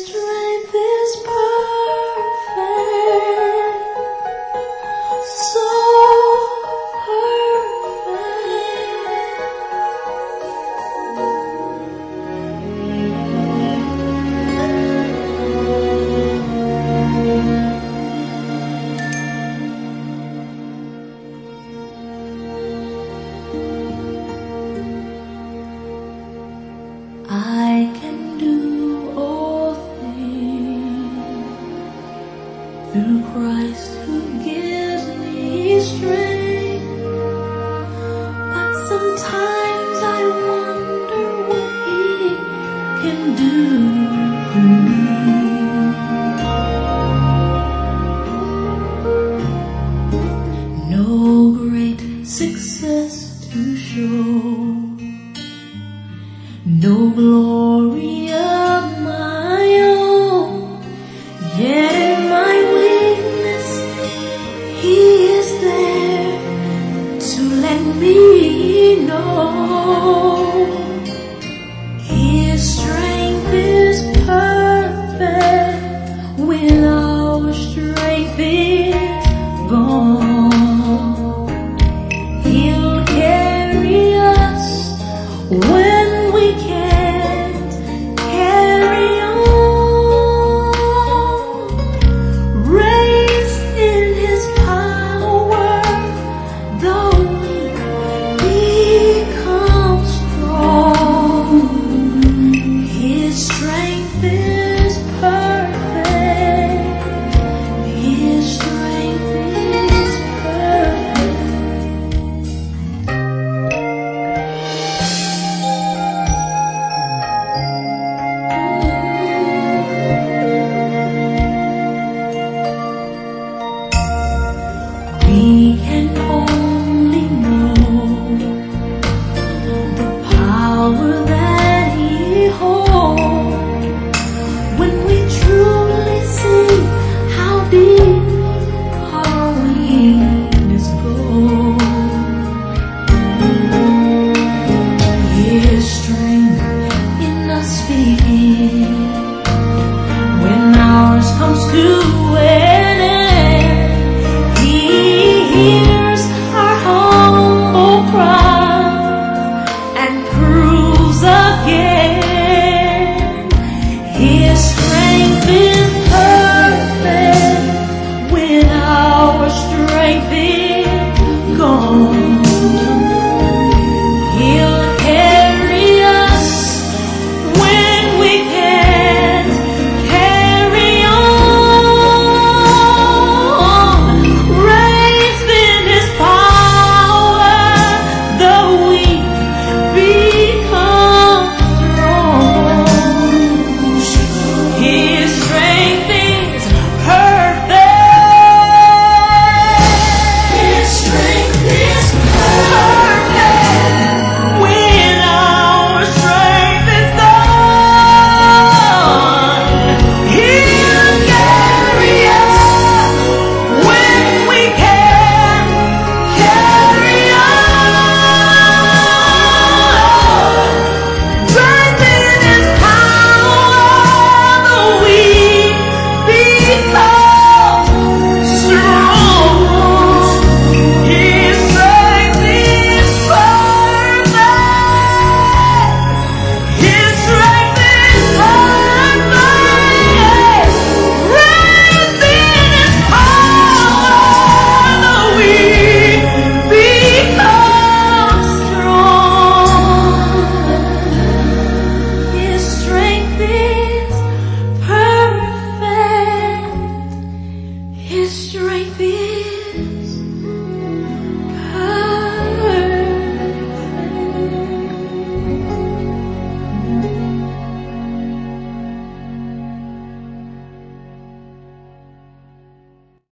strength is perfect, so I can do all things through Christ who gives me strength. But sometimes I wonder what He can do for me. No great success to show, no glory of my own, yet in my weakness He is there to let me know His strength is perfect when our strength is gone. He'll carry us when we can't carry on, raised in His power, though we become strong. His strength is perfect. His strength is perfect. We can only know the power that He holds when we truly see how deep our weakness goes. His strength in us begins when ours comes to an end. He hears our humble cry and proves again His strength is perfect when our strength is gone. He'll carry us when we can't carry on, raised in His power, though we become strong. His strength is perfect. His strength is perfect when our strength is gone. He'll carry us when we can't carry on, raised in His power, though we become strong. His strength is perfect. His strength is perfect, raised in His power, though we become strong. His strength is perfect. His strength is perfect.